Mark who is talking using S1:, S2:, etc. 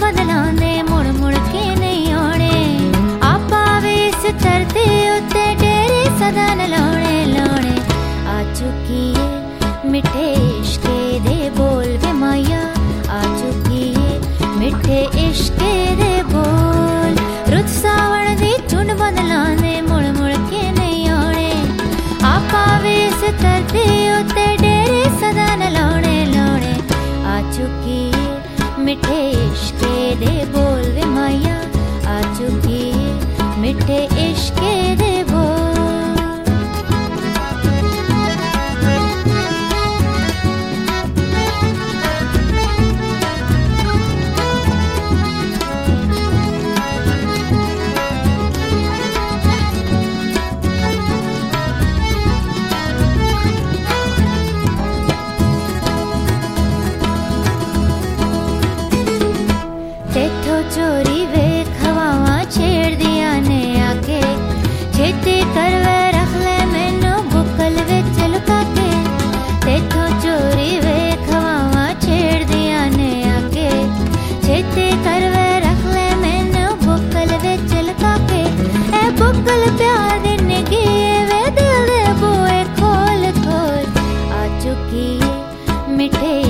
S1: बदलांदे मुड़ मुड़ के नहीं आने। आपा वे इस धरती उत्ते डेरे सदा न लाने लाने। आ चुकी है मिठे इश्के दे बोल वे माया, आ चुकी है मिठे इश्के दे बोल। रुत सावण दी चुन बदलांदे मुड़ मुड़ के नहीं आने। आपा वे इस धरती उत्ते डेरे सदा न लाने लाने। आ चुकी है मिठे इश्के दे बोल वे माया, आ चुकी है मिठे इश्के दे बोल। तेथो चोरी वे खवावा छेड़ दिया ने आके। छेती कर वे रख ले मैनू बुकल विच लुका के। तेथो चोरी वे खवावा छेड़ दिया ने आके। छेती कर वे रख ले मैनू बुकल विच लुका के। ए बुकल प्यार दी निगी वे दिल दे बूए खोल खोल। आ चुकी है मिठे